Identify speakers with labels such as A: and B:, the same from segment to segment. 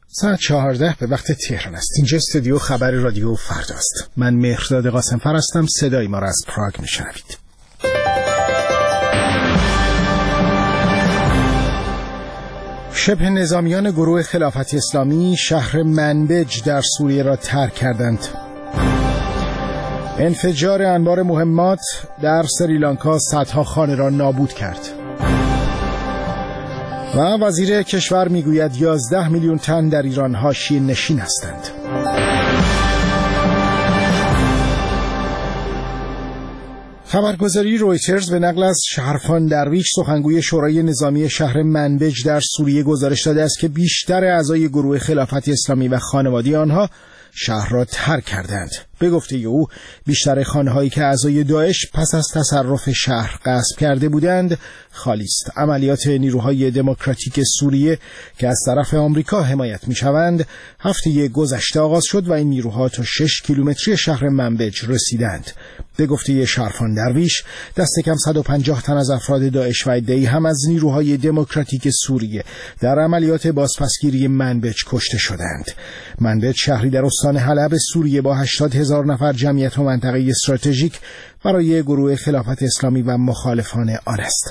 A: ساعت 14 به وقت تهران است. اینجا استودیو خبر رادیو فردا است. من مهرداد قاسمفر هستم. صدای ما را از پراگ میشنوید. شبه نظامیان گروه خلافت اسلامی شهر منبج در سوریه را ترک کردند. انفجار انبار مهمات در سریلانکا صدها خانه را نابود کرد. و وزیر کشور میگوید 11 میلیون تن در ایران حاشیه نشین هستند. خبرگزاری رویترز به نقل از شهرفان درویش سخنگوی شورای نظامی شهر منبج در سوریه گزارش داده است که بیشتر اعضای گروه خلافت اسلامی و خانواده آنها شهر را ترک کردند. به گفته او بیشتر خانه‌هایی که اعضای داعش پس از تصرف شهر غصب کرده بودند خالی است. عملیات نیروهای دموکراتیک سوریه که از طرف آمریکا حمایت می‌شوند هفته گذشته آغاز شد و این نیروها تا 6 کیلومتری شهر منبج رسیدند. به گفته شهرفان درویش دست کم 150 تن از افراد داعش و عده‌ای هم از نیروهای دموکراتیک سوریه در عملیات بازپسگیری منبج کشته شدند. منبج شهری در استان حلب سوریه با 80,000 نفر جمعیت و منطقه استراتژیک برای گروه خلافت اسلامی و مخالفان آن است.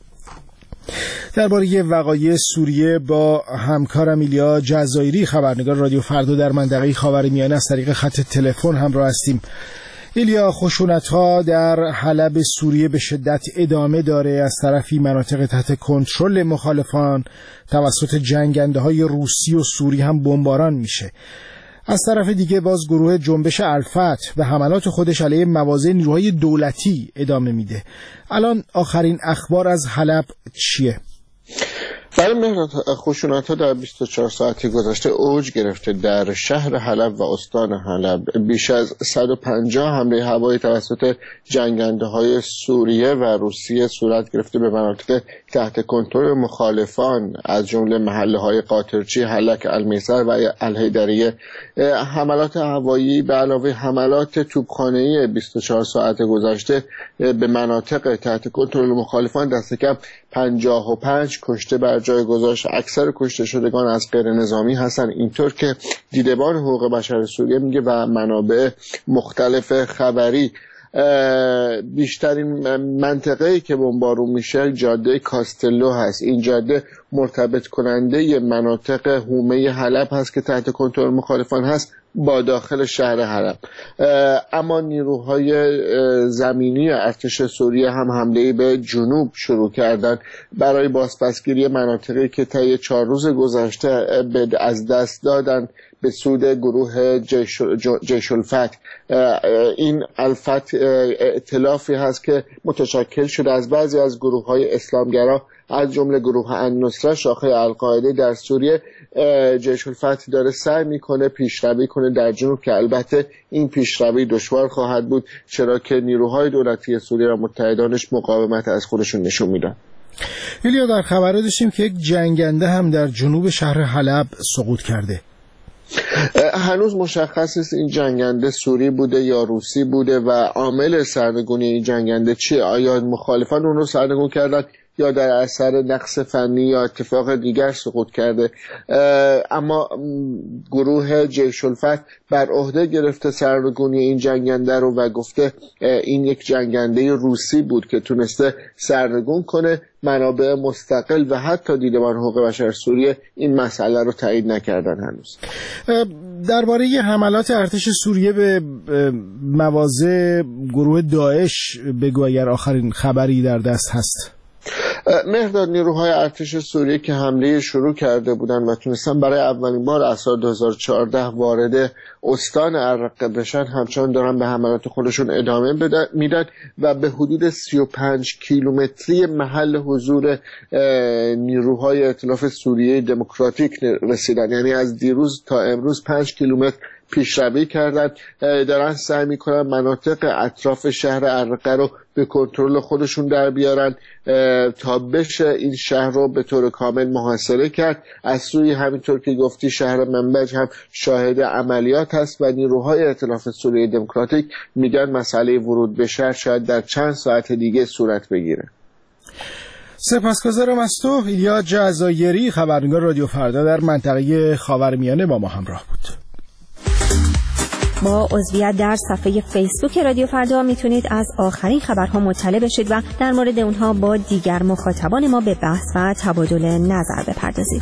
A: درباره وقایع سوریه با همکارم ایلیا جزایری خبرنگار رادیو فردا در منطقه خاورمیانه از طریق خط تلفن همراه هستیم. ایلیا، خشونت‌ها در حلب سوریه به شدت ادامه داره. از طرفی مناطق تحت کنترل مخالفان توسط جنگنده‌های روسی و سوری هم بمباران میشه. از طرف دیگه باز گروه جنبش الفتح و حملات خودش علیه مواضع نیروهای دولتی ادامه میده. الان آخرین اخبار از حلب چیه؟
B: برای مهرات خشونت‌ها در 24 ساعتی گذشته اوج گرفته. در شهر حلب و استان حلب بیش از 150 حمله هوایی توسط جنگنده‌های سوریه و روسیه صورت گرفته به مناطق تحت کنترل مخالفان از جمله محله‌های قاطرچی، حلک، المیسر و الحیدریه. حملات هوایی به علاوه حملات توپخانه‌ای 24 ساعت گذشته به مناطق تحت کنترل مخالفان دست کم 55 کشته بر جای گذاشت. اکثر کشته شدگان از غیر نظامی هستند، اینطور که دیدبان حقوق بشر سوریه میگه و منابع مختلف خبری. بیشترین منطقه‌ای که بمبارون میشه جاده کاستلو هست. این جاده مرتبط کننده مناطق حومه حلب هست که تحت کنترل مخالفان هست با داخل شهر حلب. اما نیروهای زمینی ارتش سوریه هم حمله به جنوب شروع کردن برای بازپسگیری مناطقی که طی 4 روز گذشته از دست دادن به سود گروه جیش الفتح. این الفتح ائتلافی هست که متشکل شده از بعضی از گروه‌های اسلامگرا از جمله گروه النصره شاخه القاعده در سوریه. جیش الفتح داره سعی میکنه پیشروی کنه در جنوب که البته این پیشروی دشوار خواهد بود چرا که نیروهای دولتی سوریه و متحدانش مقاومت از خودشون نشون میدن.
A: ایلیا، در خبر داشتیم که یک جنگنده هم در جنوب شهر حلب سقوط کرده.
B: هنوز مشخص نیست این جنگنده سوری بوده یا روسی بوده و عامل سرنگونی این جنگنده چیه. آیا مخالفان اون رو سرنگون کردن یا در اثر نقص فنی یا اتفاق دیگر سقوط کرده. اما گروه جیش الفتح بر عهده گرفته سرنگونی این جنگنده رو و گفته این یک جنگنده روسی بود که تونسته سرنگون کنه. منابع مستقل و حتی دیدبان حقوق بشر سوریه این مسئله رو تایید نکردن هنوز.
A: درباره حملات ارتش سوریه به مواضع گروه داعش بگو اگر آخرین خبری در دست هست.
B: مهرداد، نیروهای ارتش سوریه که حمله شروع کرده بودند و تونستن برای اولین بار از سال 2014 وارد استان الرقه بشن همچنان دارن به حملات خودشون ادامه میدن و به حدود 35 کیلومتری محل حضور نیروهای ائتلاف سوریه دموکراتیک رسیدن. یعنی از دیروز تا امروز 5 کیلومتر پیشروی کردن. دارن سعی میکنن مناطق اطراف شهر الرقه رو به کنترل خودشون در بیارن تا بشه این شهر رو به طور کامل محاصره کرد. از سوی همینطور که گفتی شهر منبج هم شاهد عملیات هست و نیروهای ائتلاف سوریه دموکراتیک میگن مسئله ورود به شهر شاید در چند ساعت دیگه صورت بگیره.
A: سپاسگزارم از تو. ایلیا جزایری، خبرنگار رادیو فردا در منطقه خاورمیانه با ما همراه بود.
C: با عضویت در صفحه فیسبوک رادیو فردا میتونید از آخرین خبرها مطلع بشید و در مورد اونها با دیگر مخاطبان ما به بحث و تبادل نظر بپردازید.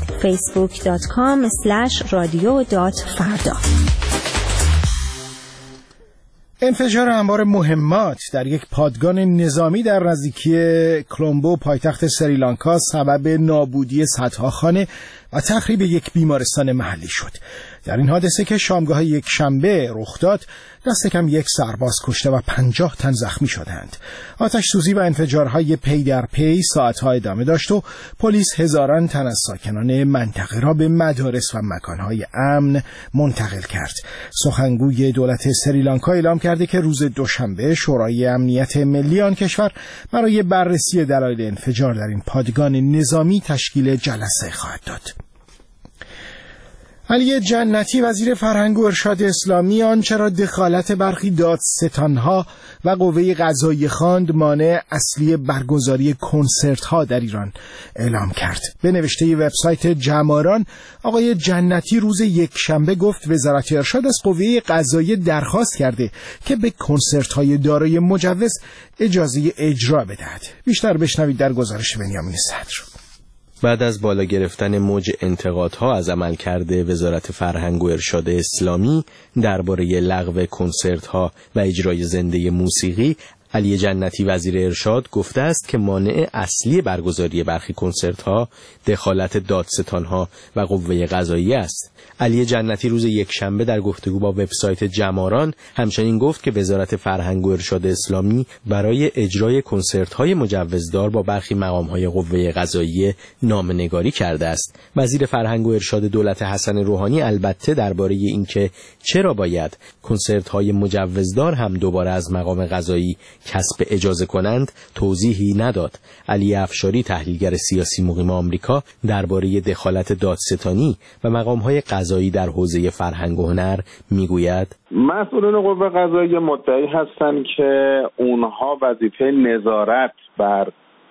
C: facebook.com/radio.farda.
A: انفجار انبار مهمات در یک پادگان نظامی در نزدیکی کلمبو پایتخت سریلانکا سبب نابودی صدها خانه و تخریب یک بیمارستان محلی شد. در این حادثه که شامگاه یک شنبه رخ داد، دست کم یک سرباز کشته و 50 تن زخمی شدند. آتش سوزی و انفجارهای پی در پی ساعتها ادامه داشت و پلیس هزاران تن از ساکنان منطقه را به مدارس و مکانهای امن منتقل کرد. سخنگوی دولت سریلانکا اعلام کرده که روز دوشنبه شورای امنیت ملی آن کشور برای بررسی دلایل انفجار در این پادگان نظامی تشکیل جلسه خواهد داد. علی جنتی، وزیر فرهنگ و ارشاد اسلامی، آنچه را دخالت برخی دادستانها و قوه قضاییه خواند مانع اصلی برگزاری کنسرت‌ها در ایران اعلام کرد. به نوشته وبسایت جماران، آقای جنتی روز یکشنبه گفت وزارت ارشاد از قوه قضاییه درخواست کرده که به کنسرت‌های دارای مجوز اجازه اجرا بدهد. بیشتر بشنوید در گزارش بنیامین صدر.
D: بعد از بالا گرفتن موج انتقادها از عملکرد وزارت فرهنگ و ارشاد اسلامی درباره لغو کنسرت‌ها و اجرای زنده موسیقی، علی جنتی وزیر ارشاد گفته است که مانع اصلی برگزاری برخی کنسرت‌ها دخالت دادستان‌ها و قوه قضاییه است. علی جنتی روز یکشنبه در گفتگو با وبسایت جماران همچنین گفت که وزارت فرهنگ و ارشاد اسلامی برای اجرای کنسرت‌های مجوزدار با برخی مقام‌های قوه قضاییه نامه‌نگاری کرده است. وزیر فرهنگ و ارشاد دولت حسن روحانی البته درباره اینکه چرا باید کنسرت‌های مجوزدار هم دوباره از مقام قضایی کسب اجازه کنند توضیحی نداد. علی افشاری، تحلیلگر سیاسی مقیم آمریکا، درباره دخالت دادستانی و مقام‌های قضایی در حوزه فرهنگ و هنر میگوید
E: مسئولان قوه قضاییه مدعی هستند که اونها وظیفه نظارت بر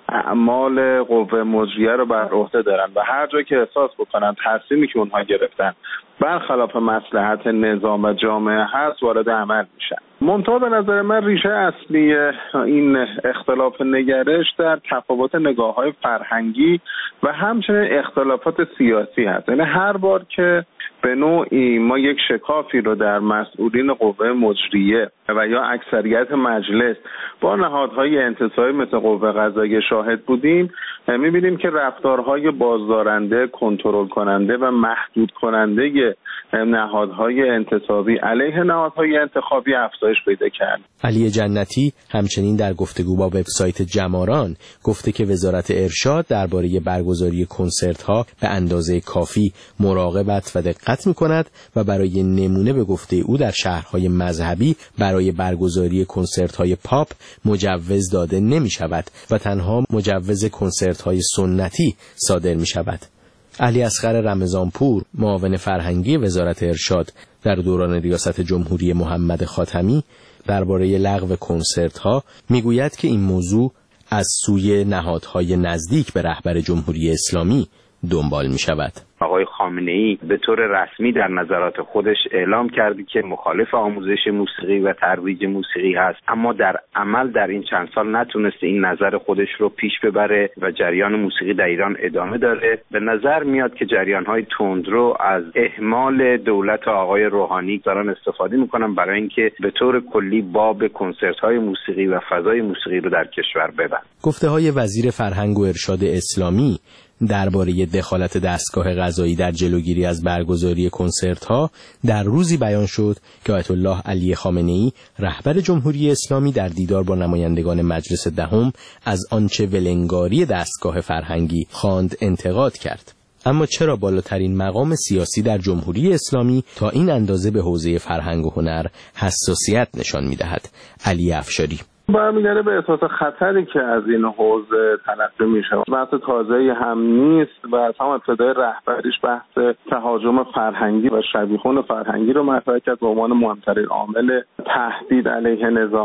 E: اعمال قوه مجریه رو بر عهده دارن و هر جا که احساس بکنن تصمیمی که اونها گرفتن برخلاف مصلحت نظام و جامعه هست وارد عمل میشن. منتها به نظر من ریشه اصلی این اختلاف نگرش در تفاوت نگاه‌های فرهنگی و همچنین اختلافات سیاسی هست. یعنی هر بار که به نوعی ما یک شکافی رو در مسئولین قوه مجریه و یا اکثریت مجلس با نهادهای انتصابی مثل قوه قضاییه شاهد بودیم، می‌بینیم که رفتارهای بازدارنده، کنترل کننده و محدود کننده نهادهای انتصابی علیه نهادهای انتخابی افزایش پیدا کرد.
D: علی جنتی همچنین در گفتگو با وبسایت جماران گفته که وزارت ارشاد درباره برگزاری کنسرت‌ها به اندازه کافی مراقبت و دقت می‌کند و برای نمونه به گفته او در شهرهای مذهبی برای برگزاری کنسرت‌های پاپ مجوز داده نمی‌شود و تنها مجوز کنسرت‌های سنتی صادر می‌شود. علی اصغر رمضانپور، معاون فرهنگی وزارت ارشاد در دوران ریاست جمهوری محمد خاتمی، درباره لغو کنسرت‌ها میگوید که این موضوع از سوی نهادهای نزدیک به رهبر جمهوری اسلامی دنبال می‌شود.
F: آقای خامنه‌ای به طور رسمی در نظرات خودش اعلام کرده که مخالف آموزش موسیقی و ترویج موسیقی هست، اما در عمل در این چند سال نتونسته این نظر خودش رو پیش ببره و جریان موسیقی در ایران ادامه داره. به نظر میاد که جریان‌های تندرو از اهمال دولت آقای روحانی دارن استفاده میکنن برای اینکه به طور کلی باب کنسرت‌های موسیقی و فضای موسیقی رو در کشور ببند.
D: گفته‌های وزیر فرهنگ و ارشاد اسلامی درباره دخالت دستگاه قضایی در جلوگیری از برگزاری کنسرت‌ها در روزی بیان شد که آیت الله علی خامنه‌ای رهبر جمهوری اسلامی در دیدار با نمایندگان مجلس دهم از آنچه ولنگاری دستگاه فرهنگی خواند انتقاد کرد. اما چرا بالاترین مقام سیاسی در جمهوری اسلامی تا این اندازه به حوزه فرهنگ و هنر حساسیت نشان می‌دهد؟ علی افشاری
E: برمیگرده به احساس خطری که از این حوزه تلقی میشه. بحث تازه‌ای هم نیست و از هم ابتدای رهبریش بحث تهاجم فرهنگی و شبیخون فرهنگی رو مطرح کرد به عنوان مهمترین عامل تهدید علیه نظام.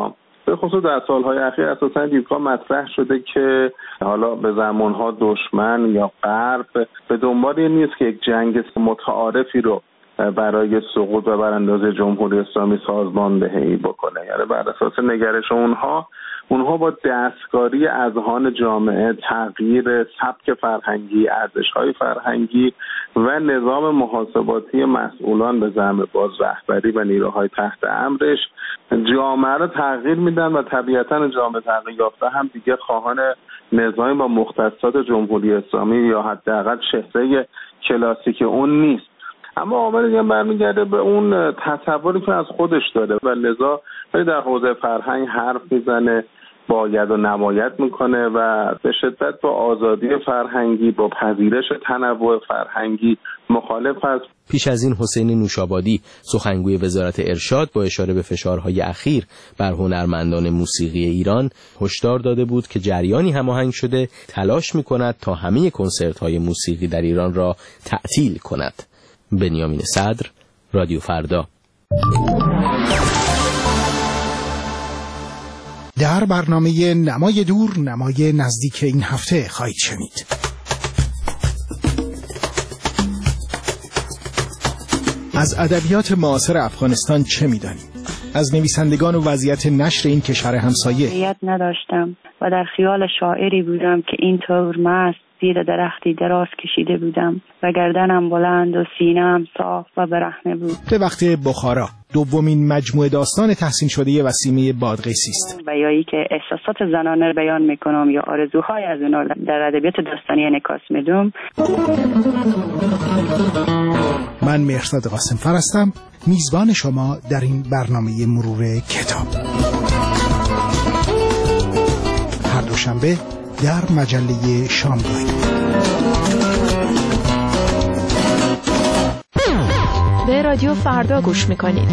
E: به خصوص در سالهای اخیر اساساً دیدگاه مطرح شده که حالا به زمانها دشمن یا غرب به دنبال این نیست که یک جنگ متعارفی رو برای سقوط و براندازی جمهوری اسلامی سازماندهی بکنه. یعنی بر اساس نگرش اونها با دستکاری اذهان جامعه، تغییر سبک فرهنگی، ارزش‌های فرهنگی و نظام محاسباتی مسئولان به زعم باز رهبری و نیروهای تحت امرش جامعه رو تغییر میدن و طبیعتاً جامعه تغییر یافته هم دیگه خواهان نظامی با مختصات جمهوری اسلامی یا حداقل چهره کلاسیک اون نیست. اما عامل دیگه برمیگرده به اون تصوری که از خودش داره و لذا در حوزه فرهنگ حرف میزنه، باید و نباید میکنه و به شدت با آزادی فرهنگی، با پذیرش تنوع فرهنگی مخالف است.
D: پیش از این حسین نوشابادی سخنگوی وزارت ارشاد با اشاره به فشارهای اخیر بر هنرمندان موسیقی ایران هشدار داده بود که جریانی هماهنگ شده تلاش میکند تا همه کنسرت‌های موسیقی در ایران را تعطیل کند. بنیامین صدر، رادیو فردا.
A: در برنامه نمای دور، نمای نزدیک این هفته خواهید شنید. از ادبیات معاصر افغانستان چه می‌دانیم؟ از نویسندگان و وضعیت نشر این کشور همسایه
G: نیت نداشتم و در خیال شاعری بودم که اینطور مست زیر درختی دراز کشیده بودم و گردنم بلند و سینه‌ام صاف و برهنه بود.
A: به وقت بخارا، دومین مجموعه داستان تحسین شده وسیمه بادغیسی است.
G: بیایی که احساسات زنانه بیان میکنم یا آرزوهای از اونا در ادبیات داستانی انعکاس میدم.
A: من مهرزاد قاسمفر هستم، میزبان شما در این برنامه مرور کتاب. هر دوشنبه در مجله شامگاهی.
H: به رادیو فردا گوش میکنید.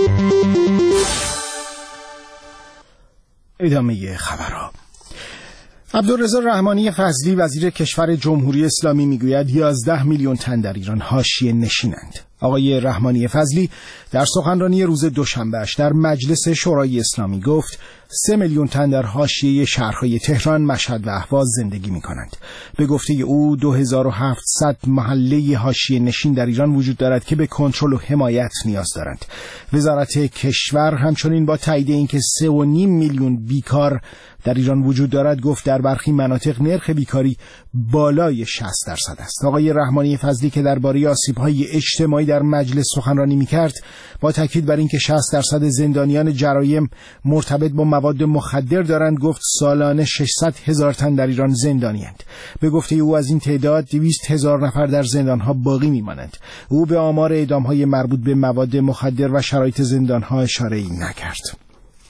A: ادامه خبرها. عبدالرضا رحمانی فضلی وزیر کشور جمهوری اسلامی میگوید 11 میلیون تن در ایران حاشیه نشینند. آقای رحمانی فضلی در سخنرانی روز دوشنبهش در مجلس شورای اسلامی گفت 3 میلیون تن در حاشیه شهرهای تهران، مشهد و اهواز زندگی می‌کنند. به گفته او 2700 محله حاشیه نشین در ایران وجود دارد که به کنترل و حمایت نیاز دارند. وزارت کشور همچنین با تایید اینکه 3.5 میلیون بیکار در ایران وجود دارد گفت در برخی مناطق نرخ بیکاری بالای 60% است. آقای رحمانی فضلی که درباره آسیب‌های اجتماعی در مجلس سخنرانی می‌کرد با تاکید بر اینکه 60% زندانیان جرایم مرتبط با مواد مخدر دارند گفت سالانه 600,000 تن در ایران زندانی‌اند. به گفته او از این تعداد 200,000 نفر در زندان‌ها باقی می‌مانند. او به آمار اعدام‌های مربوط به مواد مخدر و شرایط زندان‌ها اشاره‌ای نکرد.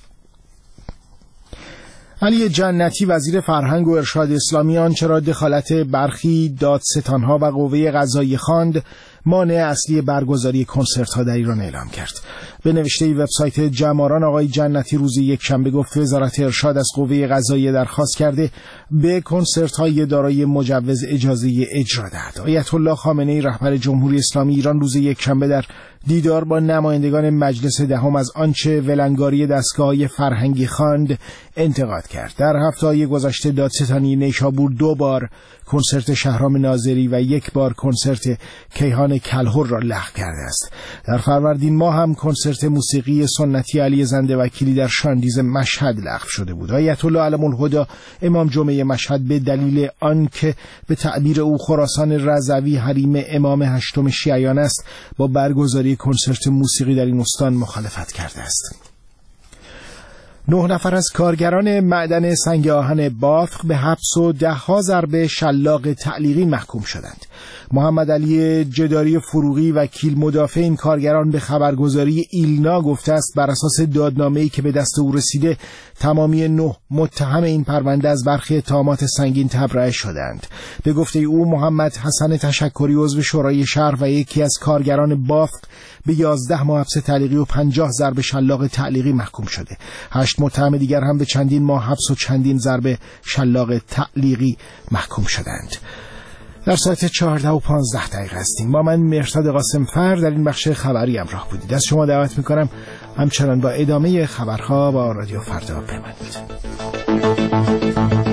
A: علی جنتی وزیر فرهنگ و ارشاد اسلامی آنچه را دخالت برخی دادستان‌ها و قوه قضاییه خواند مانع اصلی برگزاری کنسرت‌ها در ایران اعلام کرد. به نوشته وبسایت جماران آقای جنتی روز یکشنبه گفت وزارت ارشاد از قوه قضاییه درخواست کرده به کنسرت‌های دارای مجوز اجازه اجرا دهد. آیت الله خامنه‌ای رهبر جمهوری اسلامی ایران روز یکشنبه در دیدار با نمایندگان مجلس دهم از آنچه ولنگاری دستگاه‌های فرهنگی خواند انتقاد کرد. در هفته‌های گذشته دادستانی نیشابور 2 بار کنسرت شهرام ناظری و 1 بار کنسرت کیهان کلهر را لغو کرده است. در فروردین ماه هم کنسرت موسیقی سنتی علی زنده وکیلی در شاندیز مشهد لغو شده بود. آیت الله علم الهدی امام جمعه مشهد به دلیل آنکه به تعبیر او خراسان رضوی حریم امام هشتم شیعیان است با برگزاری کنسرت موسیقی در این استان مخالفت کرده است. 9 نفر از کارگران معدن سنگ آهن بافق به حبس و 10 ضربه شلاق تعلیقی محکوم شدند. محمد علی جداری فروغی وکیل مدافع این کارگران به خبرگزاری ایلنا گفته است بر اساس دادنامه‌ای که به دست او رسیده تمامی 9 متهم این پرونده از برخی اتهامات سنگین تبرئه شدند. به گفته او محمد حسن تشکری عضو شورای شهر و یکی از کارگران بافق به 11 ماه حبس تعلیقی و 50 ضربه شلاق تعلیقی محکوم شده. 8 متهم دیگر هم به چندین ماه حبس و چندین ضربه شلاق تعلیقی محکوم شدند. در ساعت 14 و 15 دقیقه هستیم. با من مهرداد قاسمفر در این بخش خبری همراه بودید. از شما دعوت میکنم همچنان با ادامه خبرها با رادیو فردا بمانید.